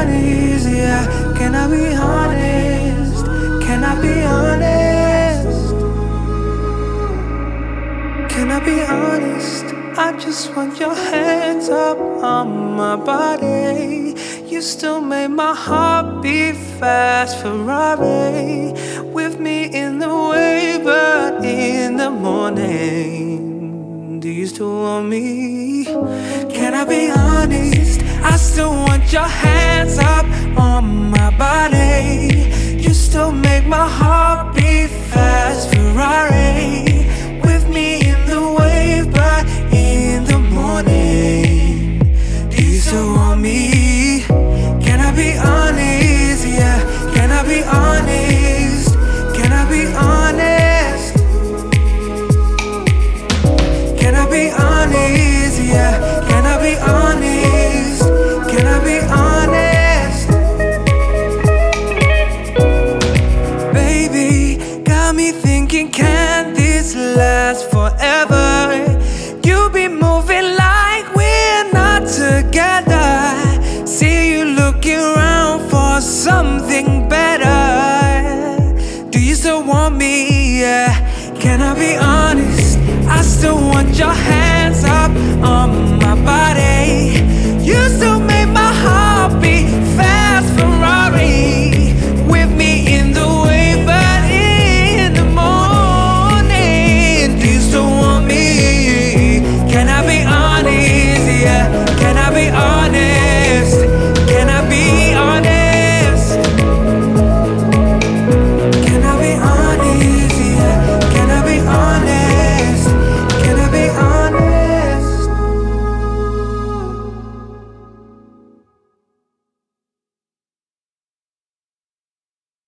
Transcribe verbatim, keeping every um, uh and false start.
honest, yeah. Can I be honest? Can I be honest? Can I be honest? I just want your hands up on my body. You still make my heart beat fast. Ferrari with me in the way, but in the morning, do you still want me? Can I be honest? I still want your hands up on my body. You still make my heart beat fast. Ferrari with me in the wave, but in the morning, do you still want me? Can I be honest? Yeah. Can I be honest? Can I be honest? Can I be honest? Yeah. Can I be honest? Can I be honest? Baby, got me thinking, can this last forever? You be moving like we're not together. See you looking around for something better. Do you still want me? Yeah. Can I be honest? I still want your hands up on